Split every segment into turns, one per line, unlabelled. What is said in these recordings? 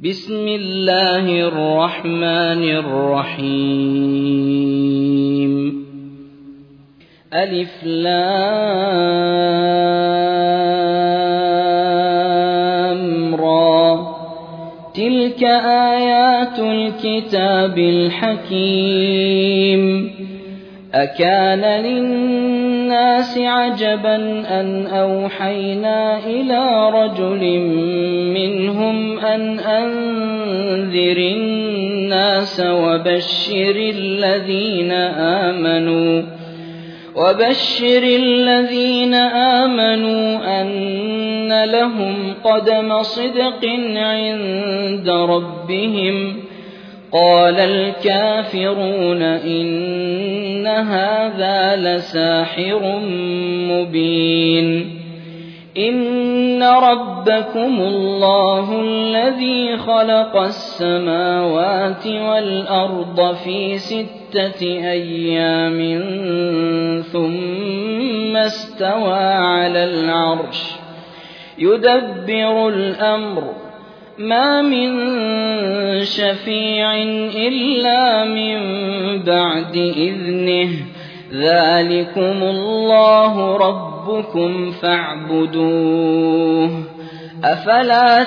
بسم الله الرحمن الرحيم ألف لام را تلك آيات الكتاب الحكيم أكان للناس عجبا أن أوحينا إلى رجل منهم أن أنذر الناس وبشر الذين آمنوا أن لهم قدم صدق عند ربهم قال الكافرون إن هذا لساحر مبين إن ربكم الله الذي خلق السماوات والأرض في 6 أيام ثم استوى على العرش يدبر الأمر ما من شفيع إلا من بعد إذنه ذلكم الله ربكم فاعبدوه أفلا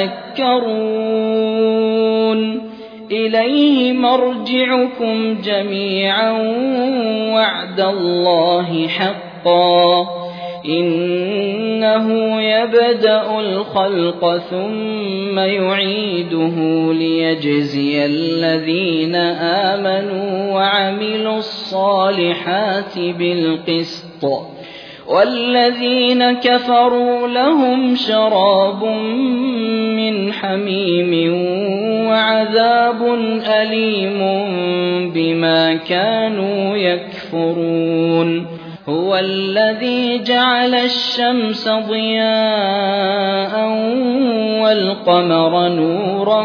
تذكرون إليه مرجعكم جميعا وعد الله حقا إنه يبدأ الخلق ثم يعيده ليجزي الذين آمنوا وعملوا الصالحات بالقسط والذين كفروا لهم شراب من حميم وعذاب أليم بما كانوا يكفرون هو الذي جعل الشمس ضياء والقمر نورا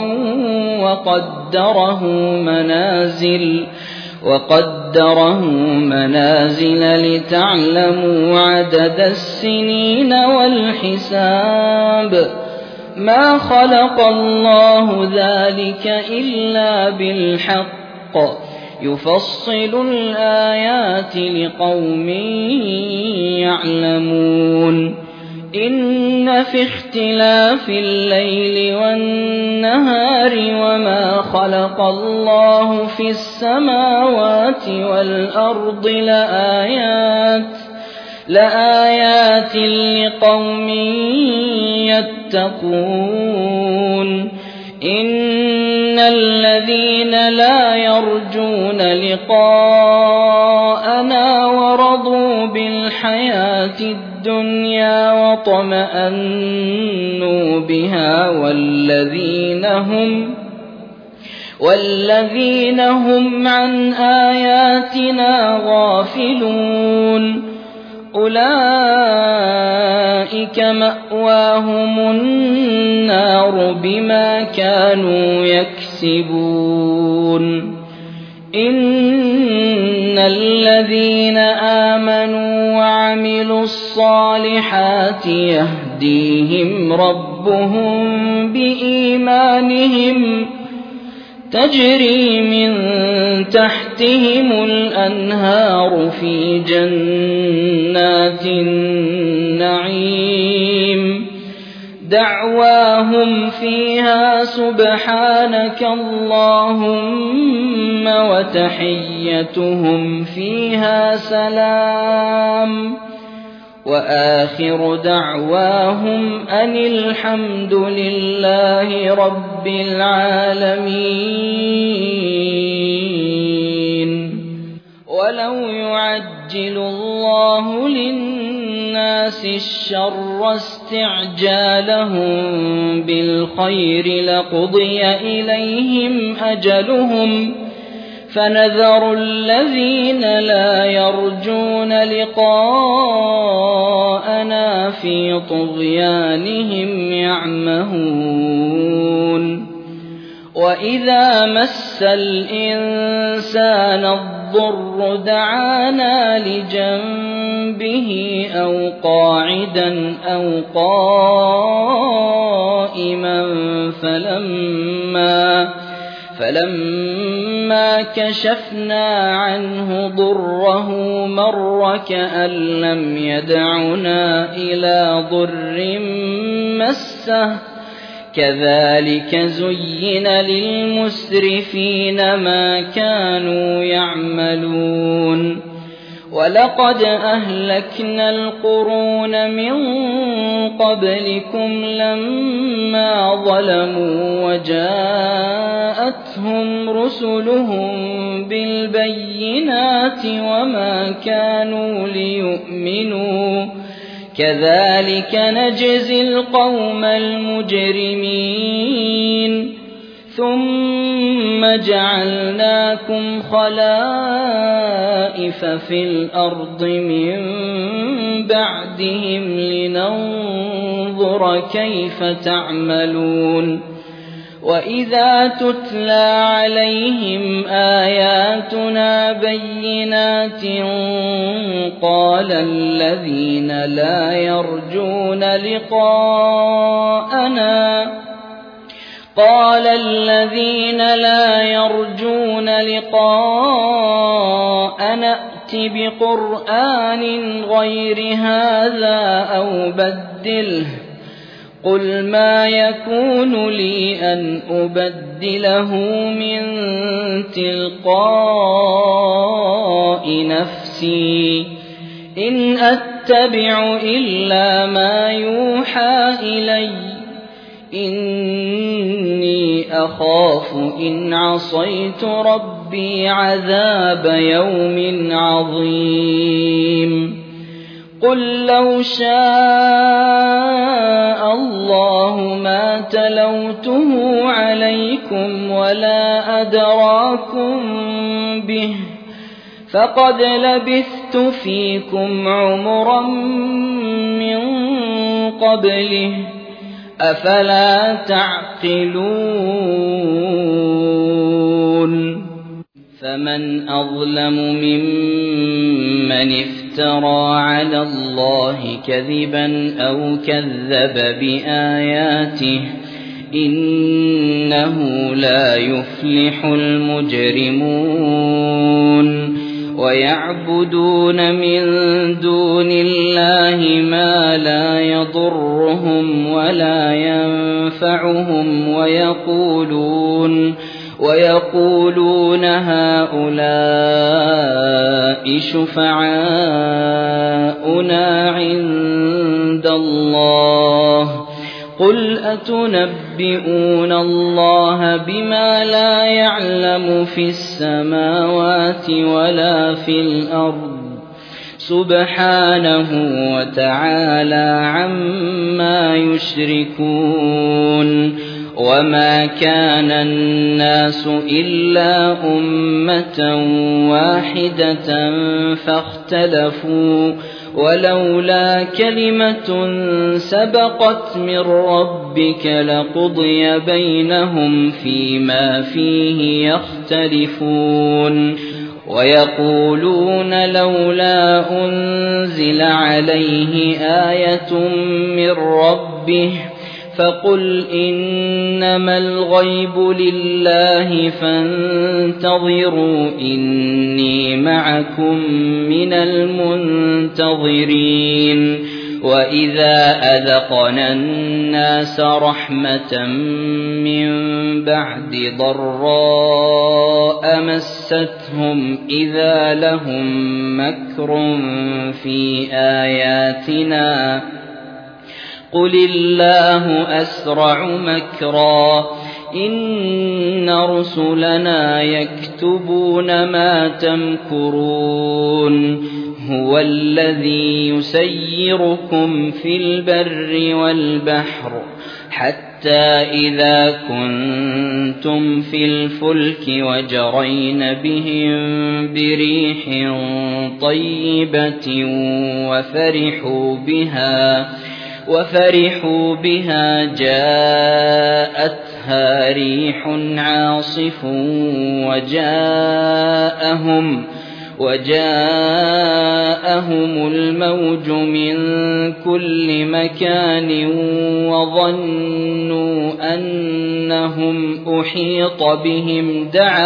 وقدره منازل لتعلموا عدد السنين والحساب ما خلق الله ذلك إلا بالحق يفصل الآيات لقوم يعلمون إن في اختلاف الليل والنهار وما خلق الله في السماوات والأرض لآيات لقوم يتقون إن الذين لا يرجون لقاءنا ورضوا بالحياة الدنيا واطمأنوا بها والذين هم عن آياتنا غافلون أولئك مأواهم النار بما كانوا يكسبون إن الذين آمنوا وعملوا الصالحات يهديهم ربهم بإيمانهم تجري من تحتهم الأنهار في جنات النعيم دعواهم فيها سبحانك اللهم وتحيتهم فيها سلام وآخر دعواهم أن الحمد لله رب العالمين ولو يعجل الله للناس الشر استعجالهم بالخير لقضي إليهم أجلهم فنذر الذين لا يرجون لقاءنا في طغيانهم يعمهون وإذا مس الإنسان الضر دعانا لجنبه أو قاعدا أو قائما فلما كشفنا عنه ضره مر كأن لم يدعنا إلى ضر مسه كذلك زين للمسرفين ما كانوا يعملون ولقد أهلكنا القرون من قبلكم لما ظلموا وجاءتهم رسلهم بالبينات وما كانوا ليؤمنوا كذلك نجزي القوم المجرمين ثم جعلناكم خلائف في الأرض من بعدهم لننظر كيف تعملون وإذا تتلى عليهم آياتنا بينات قال الذين لا يرجون لقاءنا ائت بقرآن غير هذا أو بدله قل ما يكون لي أن أبدله من تلقاء نفسي إن أتبع إلا ما يوحى إلي إني أخاف إن عصيت ربي عذاب يوم عظيم قل لو شاء الله ما تلوته عليكم ولا أدراكم به فقد لبثت فيكم عمرا من قبله أفلا تعقلون فمن أظلم ممن افترى على الله كذبا أو كذب بآياته إنه لا يفلح المجرمون ويعبدون من دون الله ما لا يضرهم ولا ينفعهم ويقولون هؤلاء شفعاؤنا عند الله قل أتنبئون الله بما لا يعلم في السماوات ولا في الأرض سبحانه وتعالى عما يشركون وما كان الناس إلا أمة واحدة فاختلفوا ولولا كلمة سبقت من ربك لقضي بينهم فيما فيه يختلفون ويقولون لولا أنزل عليه آية من ربه فقل إنما الغيب لله فانتظروا إني معكم من المنتظرين وإذا أذقنا الناس رحمة من بعد ضراء مستهم إذا لهم مكر في آياتنا قل الله أسرع مكرا إن رسلنا يكتبون ما تمكرون هو الذي يسيركم في البر والبحر حتى إذا كنتم في الفلك وجرين بهم بريح طيبة وفرحوا بها جاءتها ريح عاصف وجاءهم الموج من كل مكان وظنوا أنهم أحيط بهم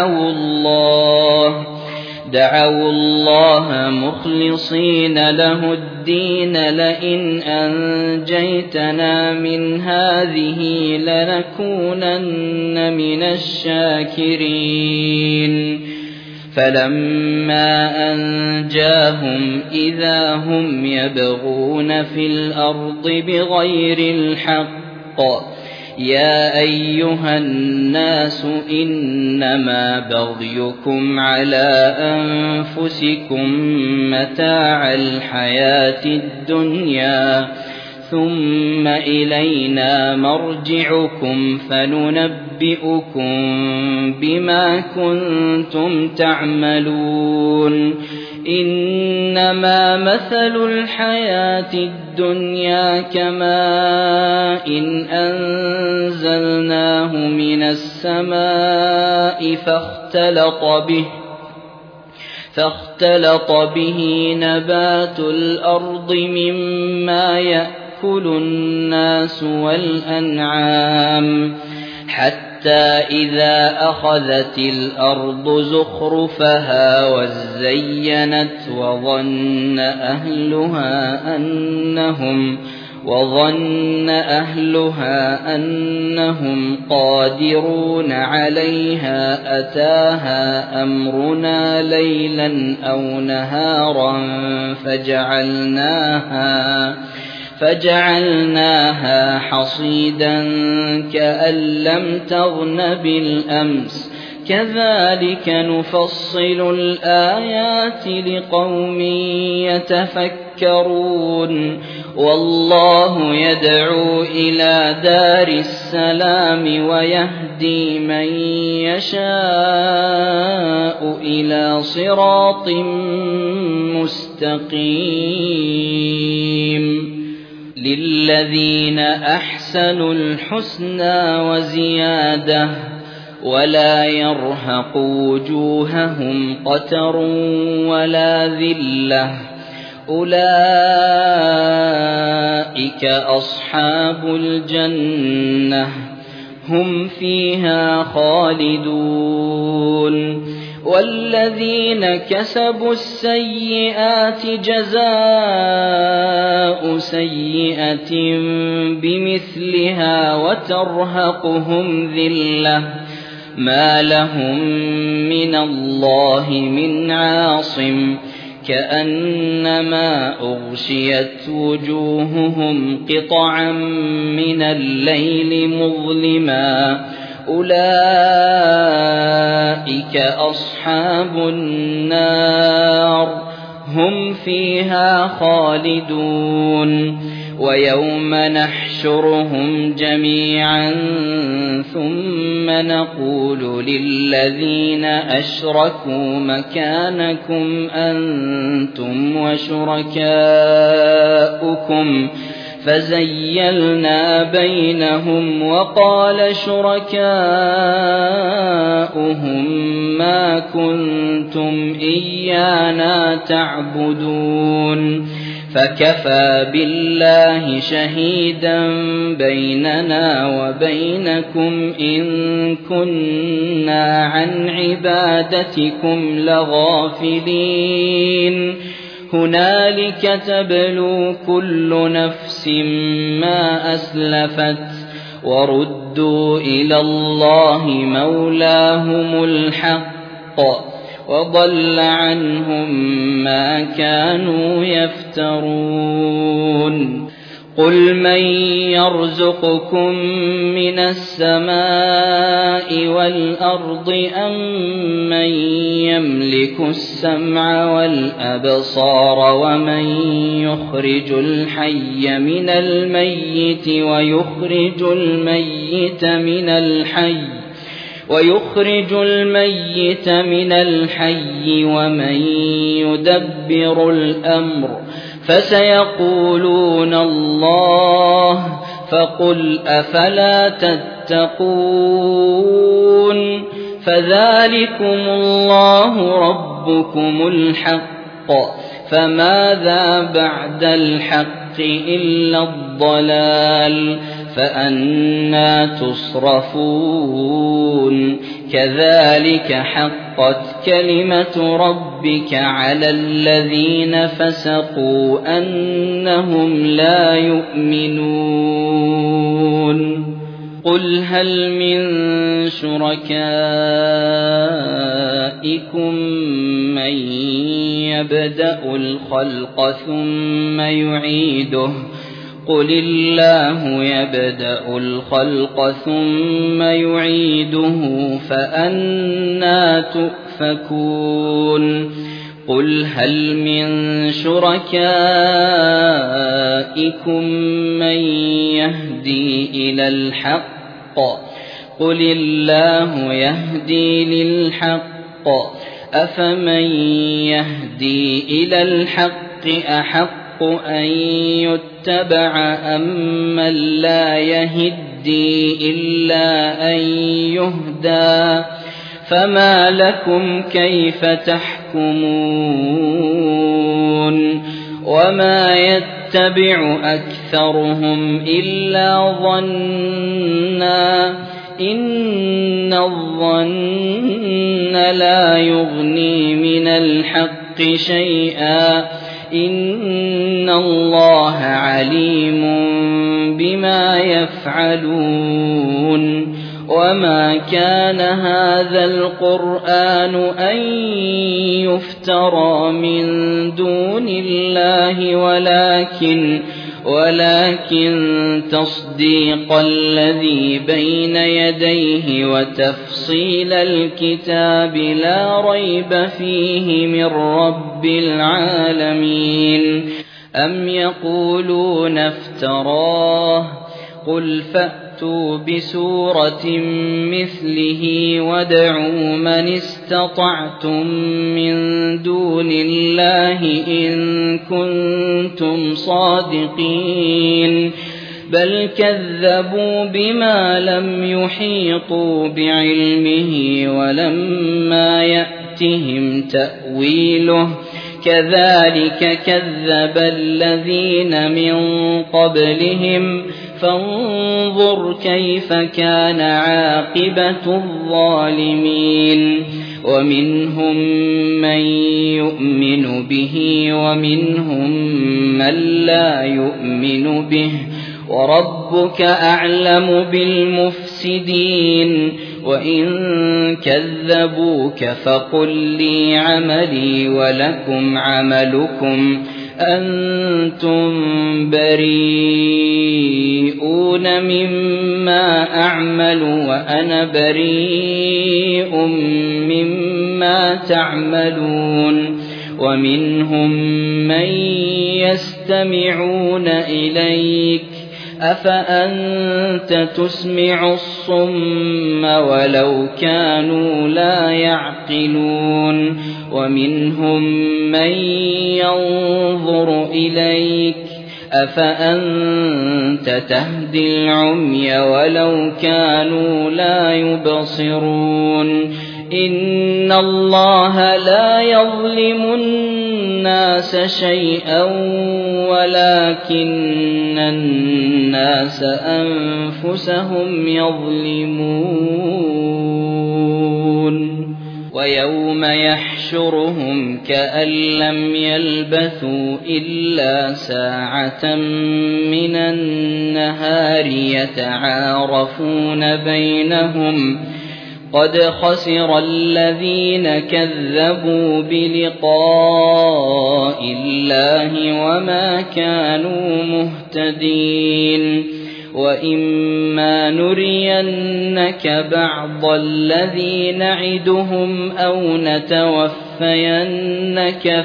دعوا الله مخلصين له الدين لئن أنجيتنا من هذه لنكونن من الشاكرين فلما أنجاهم إذا هم يبغون في الأرض بغير الحق يا أيها الناس إنما بغيكم على أنفسكم متاع الحياة الدنيا ثم إلينا مرجعكم فننبئكم بما كنتم تعملون إنما مثل الحياة الدنيا كماء أنزلناه من السماء فاختلط به نبات الأرض مما يأكل الناس والأنعام حتى إذا أخذت الأرض زخرفها وزينت وظن أهلها أنهم قادرون عليها أتاها أمرنا ليلا أو نهارا فجعلناها حصيدا كأن لم تغن بالأمس كذلك نفصل الآيات لقوم يتفكرون والله يدعو إلى دار السلام ويهدي من يشاء إلى صراط مستقيم للذين أحسنوا الحسنى وزيادة ولا يرهق وجوههم قتر ولا ذلة أولئك أصحاب الجنة هم فيها خالدون والذين كسبوا السيئات جزاء سيئة بمثلها وترهقهم ذلة ما لهم من الله من عاصم كأنما أغشيت وجوههم قطعا من الليل مظلما أولئك أصحاب النار هم فيها خالدون ويوم نحشرهم جميعا ثم نقول للذين أشركوا مكانكم أنتم وشركاؤكم فزيلنا بينهم وقال شركاؤهم ما كنتم إيانا تعبدون فكفى بالله شهيدا بيننا وبينكم إن كنا عن عبادتكم لغافلين هنالك تبلو كل نفس ما أسلفت وردوا إلى الله مولاهم الحق وضل عنهم ما كانوا يفترون قل من يرزقكم من السماء والأرض أم من يملك السمع والأبصار ومن يخرج الحي من الميت ويخرج الميت من الحي ومن يدبر الأمر فسيقولون الله فقل أفلا تتقون فذلكم الله ربكم ربكم الحق فماذا بعد الحق إلا الضلال فأنى تصرفون كذلك حقت كلمة ربك على الذين فسقوا أنهم لا يؤمنون قل هل من شركائكم من يبدأ الخلق ثم يعيده قل الله يبدأ الخلق ثم يعيده فأنى تؤفكون قل هل من شركائكم من يهدي إلى الحق قل الله يهدي للحق أفمن يهدي إلى الحق أحق أن يتبع أمن لا يهدي إلا أن يهدى فما لكم كيف تحكمون وما يتبع أكثرهم إلا ظنا إن الظن لا يغني من الحق شيئا إن الله عليم بما يفعلون وما كان هذا القرآن أن يفترى من دون الله ولكن تصديق الذي بين يديه وتفصيل الكتاب لا ريب فيه من رب العالمين أم يقولون افتراه قل فأتوا بسورة مثله وادعوا من استطعتم من دون الله إن كنتم صادقين بل كذبوا بما لم يحيطوا بعلمه ولما يأتهم تأويله كذلك كذب الذين من قبلهم فانظر كيف كان عاقبة الظالمين ومنهم من يؤمن به ومنهم من لا يؤمن به وربك أعلم بالمفسدين وإن كذبوك فقل لي عملي ولكم عملكم أنتم بريئون مما أعمل وأنا بريء مما تعملون ومنهم من يستمعون إليك أفأنت تسمع الصم ولو كانوا لا يعقلون ومنهم من ينظر إليك أفأنت تهدي العمي ولو كانوا لا يبصرون إن الله لا يظلم الناس شيئا ولكن الناس أنفسهم يظلمون ويوم يحشرهم كأن لم يلبثوا إلا ساعة من النهار يتعارفون بينهم قد خسر الذين كذبوا بلقاء الله وما كانوا مهتدين وإما نرينك بعض الذي نعدهم أو نتوفينك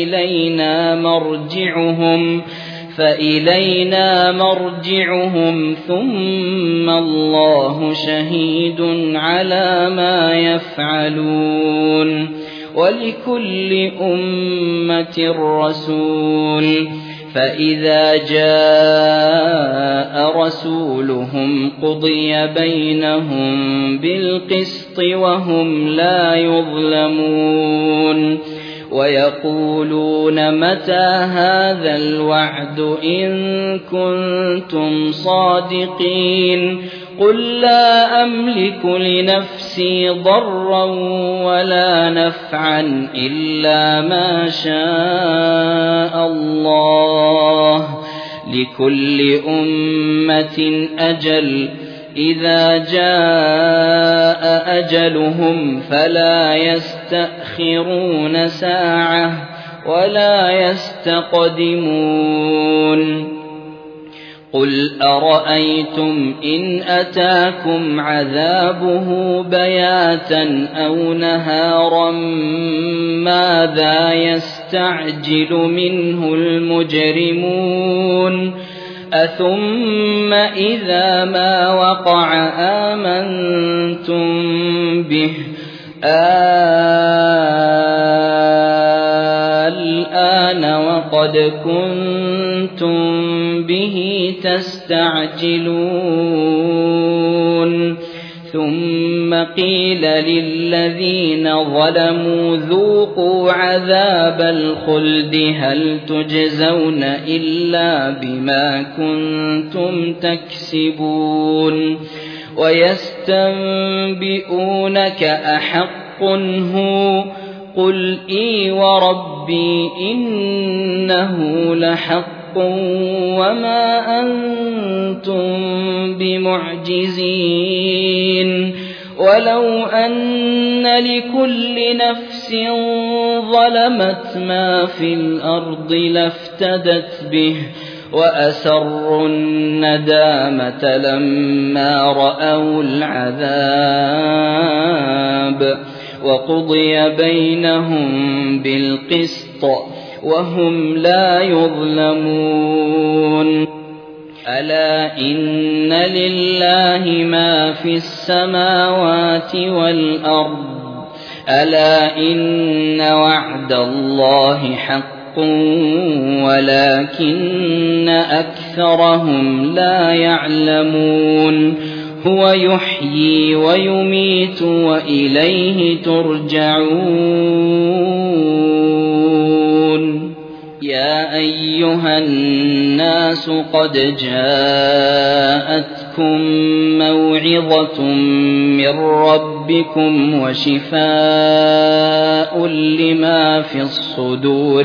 فإلينا مرجعهم ثم الله شهيد على ما يفعلون ولكل أمة رسول فإذا جاء رسولهم قضي بينهم بالقسط وهم لا يظلمون ويقولون متى هذا الوعد إن كنتم صادقين قل لا أملك لنفسي ضرا ولا نفعا إلا ما شاء الله لكل أمة أجل إذا جاء أجلهم فلا يستأخرون ساعة ولا يستقدمون قل أرأيتم إن أتاكم عذابه بياتا أو نهارا ماذا يستعجل منه المجرمون أثم إذا ما وقع آمنتم به الآن وقد كنتم به تستعجلون ثم قيل للذين ظلموا ذوقوا عذاب الخلد هل تجزون إلا بما كنتم تكسبون ويستنبئونك أحق هو قل إي وربي إنه لحق وما أنتم بمعجزين ولو أن لكل نفس ظلمت ما في الأرض لافتدت به وأسروا الندامة لما رأوا العذاب وقضي بينهم بالقسط وهم لا يظلمون ألا إن لله ما في السماوات والأرض ألا إن وعد الله حق ولكن أكثرهم لا يعلمون هو يحيي ويميت وإليه ترجعون يا أيها الناس قد جاءتكم موعظة من ربكم وشفاء لما في الصدور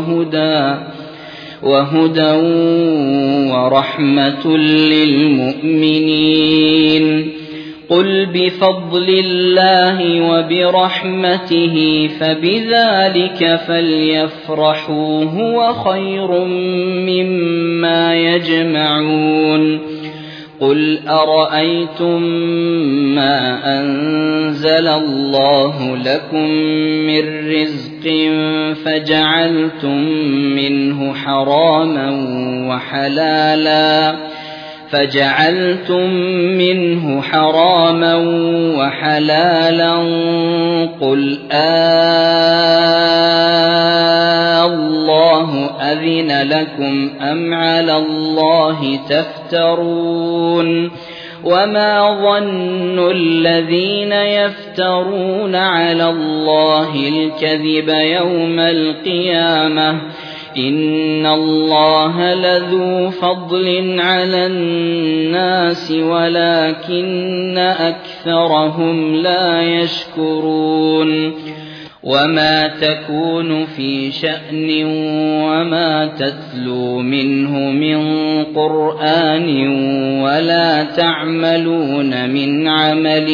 وهدى ورحمة للمؤمنين قل بفضل الله وبرحمته فبذلك فليفرحوا هو خير مما يجمعون قل أرأيتم ما أنزل الله لكم من رزق فجعلتم منه حراما وحلالا قل الله أذن لكم أم على الله تفترون وما ظن الذين يفترون على الله الكذب يوم القيامة إن الله لذو فضل على الناس ولكن أكثرهم لا يشكرون وما تكون في شأن وما تتلو منه من قرآن ولا تعملون من عمل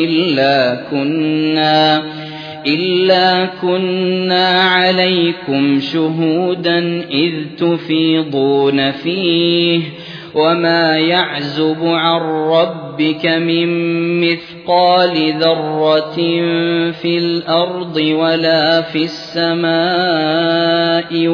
إلا كنا عليكم شهودا إذ تفيضون فيه وما يعزب عن ربك من مثقال ذرة في الأرض ولا في السماء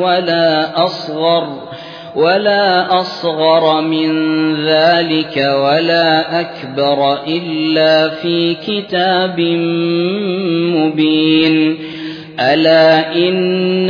ولا أصغر من ذلك ولا أكبر إلا في كتاب مبين ألا إن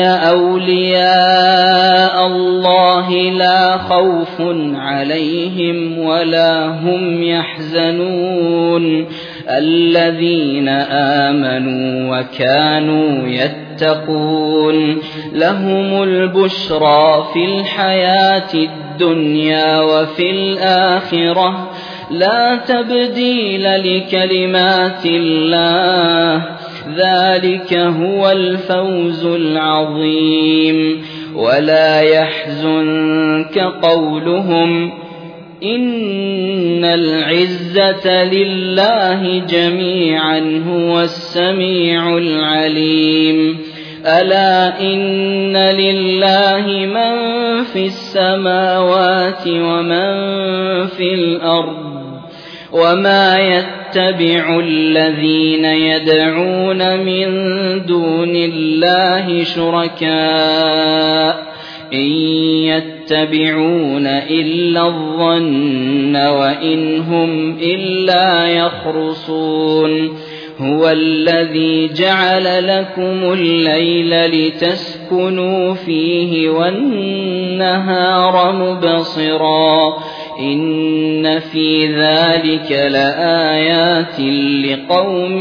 أولياء الله لا خوف عليهم ولا هم يحزنون الذين آمنوا وكانوا يتقون لهم البشرى في الحياة الدنيا وفي الآخرة لا تبديل لكلمات الله ذلك هو الفوز العظيم ولا يحزنك قولهم إن العزة لله جميعا هو السميع العليم ألا إن لله من في السماوات ومن في الأرض وما يتبع الذين يدعون من دون الله شركاء إن يتبعون إلا الظن وإن هم إلا يخرصون هو الذي جعل لكم الليل لتسكنوا فيه والنهار مبصرا إن في ذلك لآيات لقوم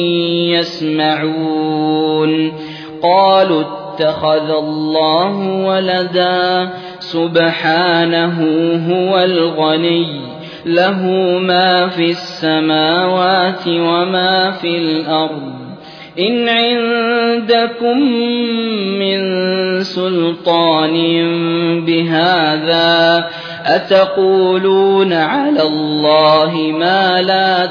يسمعون قالوا اتخذ الله ولدا سبحانه هو الغني له ما في السماوات وما في الأرض إن عندكم من سلطان بهذا أتقولون على الله ما لا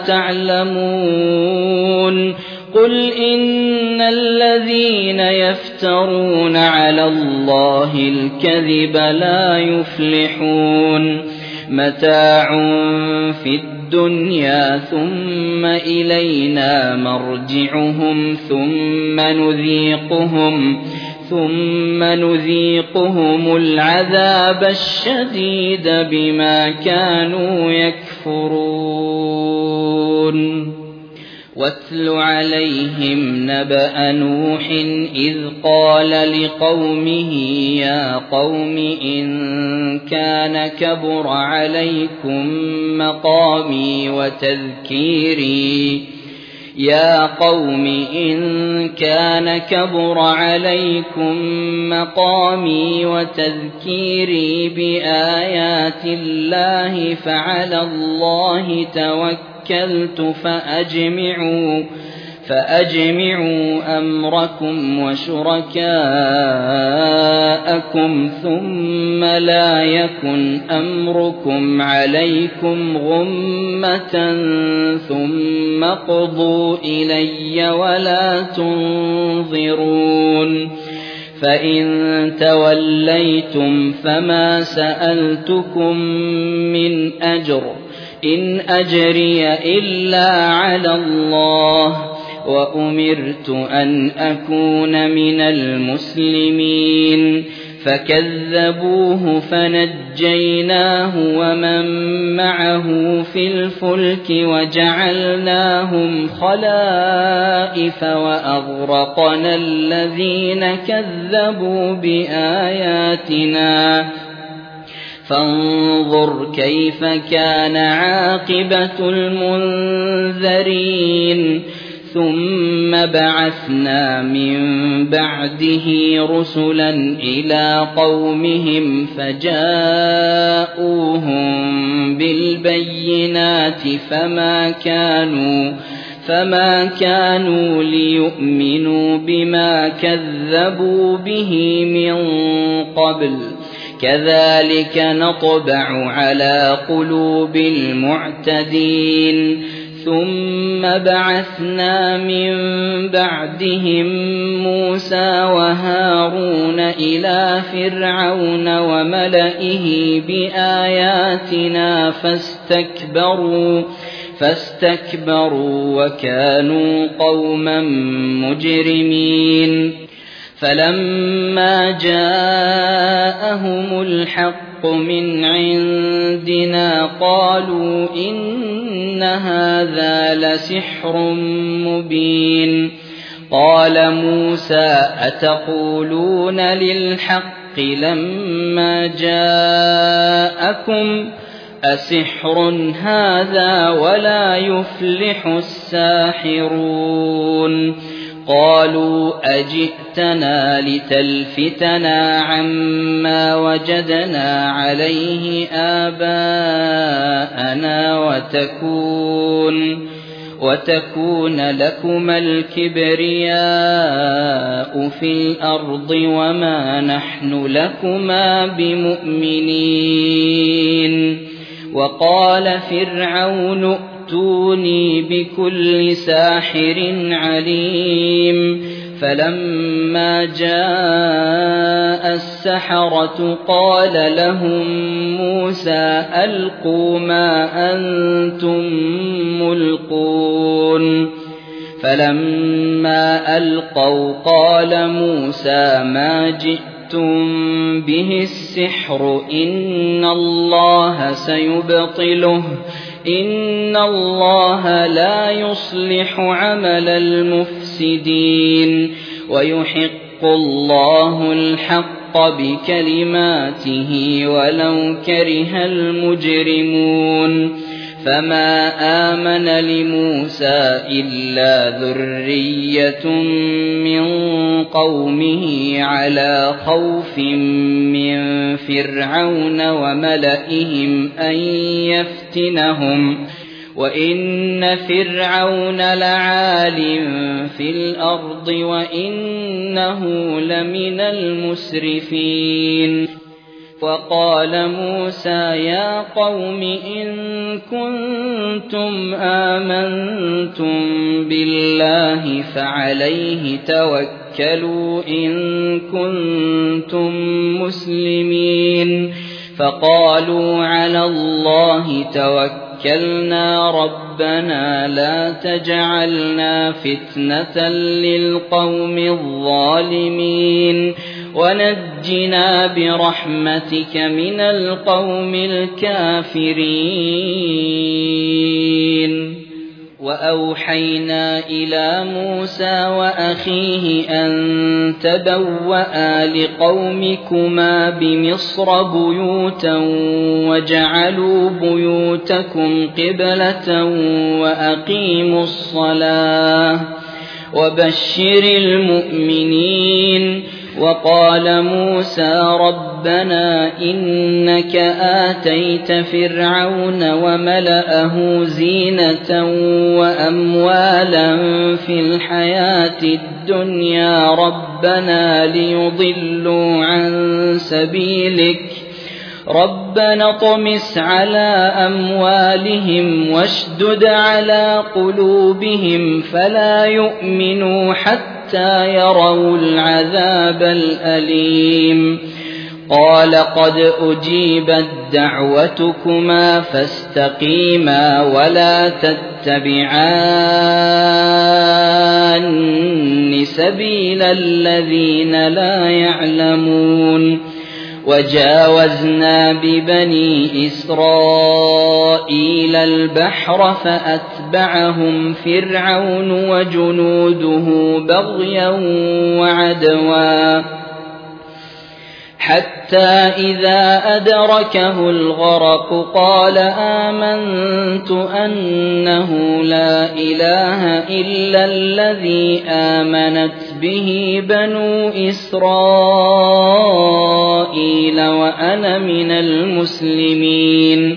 تعلمون قل إن الذين يفترون على الله الكذب لا يفلحون متاع في الدنيا ثم إلينا مرجعهم ثم نذيقهم العذاب الشديد بما كانوا يكفرون واتل عليهم نبأ نوح إذ قال لقومه يا قوم إن كان كبر عليكم مقامي وتذكيري بآيات الله فعلى الله توكلت فأجمعوا أمركم وشركاءكم ثم لا يكن أمركم عليكم غمة ثم اقضوا إلي ولا تنظرون فإن توليتم فما سألتكم من أجر إن أجري إلا على الله وأمرت أن أكون من المسلمين فكذبوه فنجيناه ومن معه في الفلك وجعلناهم خلائف وأغرقنا الذين كذبوا بآياتنا فانظر كيف كان عاقبة المنذرين ثم بعثنا من بعده رسلا إلى قومهم فجاءوهم بالبينات فما كانوا ليؤمنوا بما كذبوا به من قبل كذلك نطبع على قلوب المعتدين ثم بعثنا من بعدهم موسى وهارون إلى فرعون وملئه بآياتنا فاستكبروا وكانوا قوما مجرمين فلما جاءهم الحق من عندنا قالوا إن هذا لسحر مبين قال موسى أتقولون للحق لما جاءكم أسحر هذا ولا يفلح الساحرون قالوا أجئتنا لتلفتنا عما وجدنا عليه آباءنا وتكون لكما الكبرياء في الأرض وما نحن لكما بمؤمنين وقال فرعون ائتوني بكل ساحر عليم فلما جاء السحرة قال لهم موسى ألقوا ما أنتم ملقون فلما ألقوا قال موسى ما جئتم به السحر إن الله سيبطله إن الله لا يصلح عمل المفسدين ويحق الله الحق بكلماته ولو كره المجرمون فما آمن لموسى إلا ذرية من قومه على خوف من فرعون وملئهم أن يفتنهم وإن فرعون لعال في الأرض وإنه لمن المسرفين وقال موسى يا قوم إن كنتم آمنتم بالله فعليه توكلوا إن كنتم مسلمين فقالوا على الله توكلنا ربنا لا تجعلنا فتنة للقوم الظالمين ونجنا برحمتك من القوم الكافرين وأوحينا إلى موسى وأخيه أن تبوأ لقومكما بمصر بيوتا وجعلوا بيوتكم قبلة وأقيموا الصلاة وبشر المؤمنين وقال موسى ربنا إنك آتيت فرعون وملأه زينة وأموالا في الحياة الدنيا ربنا ليضلوا عن سبيلك ربنا اطمس على أموالهم واشدد على قلوبهم فلا يؤمنوا حتى يروا العذاب الأليم قال قد أجيبت دعوتكما فاستقيما ولا تتبعان سبيل الذين لا يعلمون وجاوزنا ببني إسرائيل البحر فأتبعهم فرعون وجنوده بغيا وعدوا حتى إذا أدركه الغرق قال آمنت أنه لا إله إلا الذي آمنت به بنو إسرائيل وأنا من المسلمين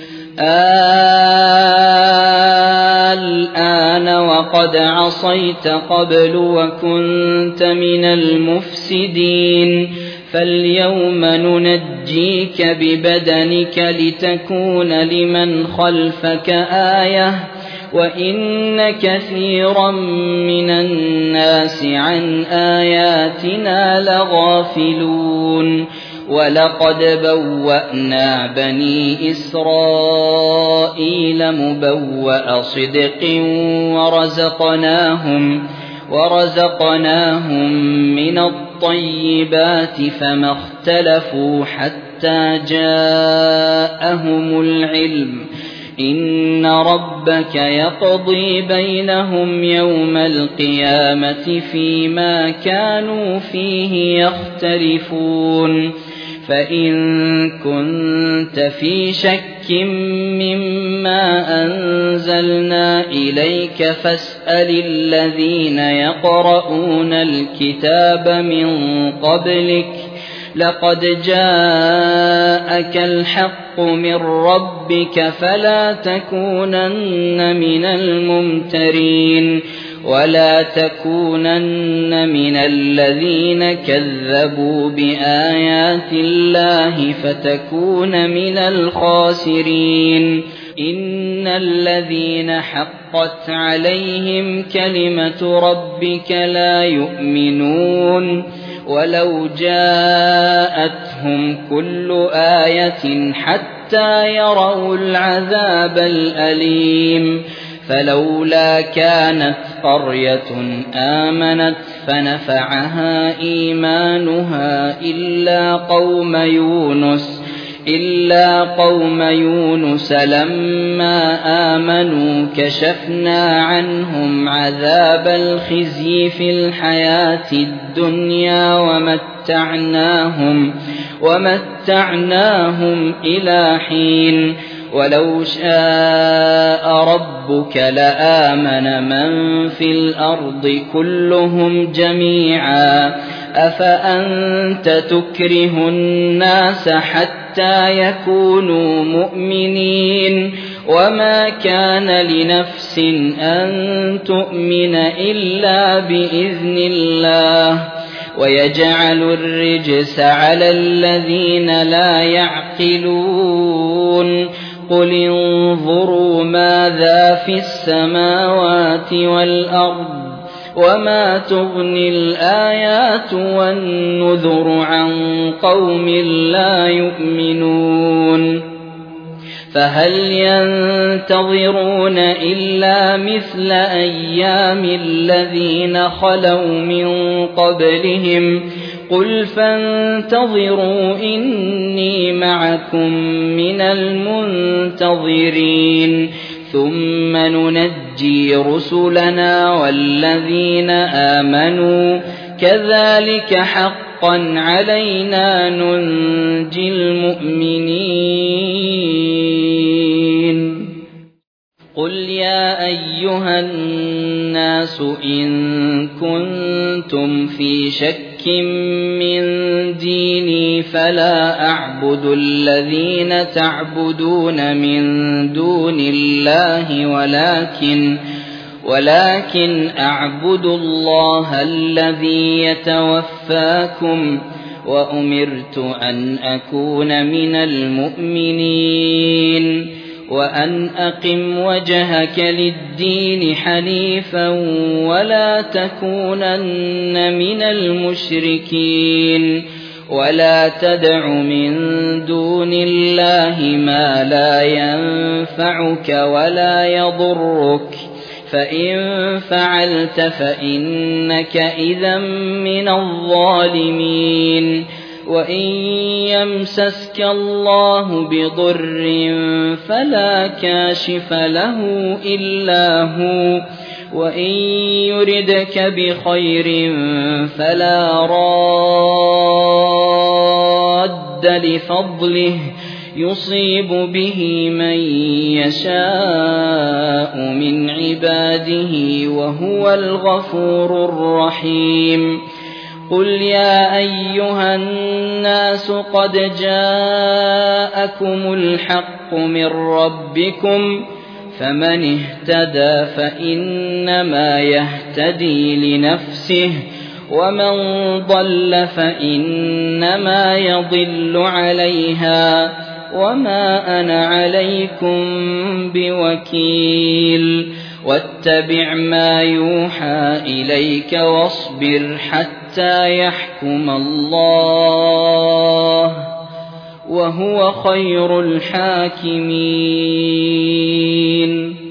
الآن وقد عصيت قبل وكنت من المفسدين فاليوم ننجيك ببدنك لتكون لمن خلفك آية وإن كثيرا من الناس عن آياتنا لغافلون ولقد بوأنا بني إسرائيل مبوأ صدق ورزقناهم من الطيبات فما اختلفوا حتى جاءهم العلم إن ربك يقضي بينهم يوم القيامة فيما كانوا فيه يختلفون فإن كنت في شك مما أنزلنا إليك فاسأل الذين يقرؤون الكتاب من قبلك لقد جاءك الحق من ربك فلا تكونن من الممترين ولا تكونن من الذين كذبوا بآيات الله فتكون من الخاسرين إن الذين حقت عليهم كلمة ربك لا يؤمنون ولو جاءتهم كل آية حتى يروا العذاب الأليم فلولا كانت قرية آمنت فنفعها إيمانها إلا قوم يونس لما آمنوا كشفنا عنهم عذاب الخزي في الحياة الدنيا ومتعناهم إلى حين ولو شاء ربك لآمن من في الأرض كلهم جميعا أفأنت تكره الناس حتى يكونوا مؤمنين وما كان لنفس أن تؤمن إلا بإذن الله ويجعل الرجس على الذين لا يعقلون قل انظروا ماذا في السماوات والأرض وما تغني الآيات والنذر عن قوم لا يؤمنون فهل ينتظرون إلا مثل أيام الذين خلوا من قبلهم قل فانتظروا إني معكم من المنتظرين ثم ننجي رسلنا والذين آمنوا كذلك حقا علينا ننجي المؤمنين قل يا أيها الناس إن كنتم في شك من ديني فلا أعبد الذين تعبدون من دون الله ولكن أعبد الله الذي يتوفاكم وأمرت أن أكون من المؤمنين وأن أقم وجهك للدين حنيفا ولا تكونن من المشركين ولا تدع من دون الله ما لا ينفعك ولا يضرك فإن فعلت فإنك إذا من الظالمين وإن يمسسك الله بضر فلا كاشف له إلا هو وإن يردك بخير فلا راد لفضله يصيب به من يشاء من عباده وهو الغفور الرحيم قل يا أيها الناس قد جاءكم الحق من ربكم فمن اهتدى فإنما يهتدي لنفسه ومن ضل فإنما يضل عليها وما أنا عليكم بوكيل واتبع ما يوحى إليك واصبر حتى يحكم الله وهو خير الحاكمين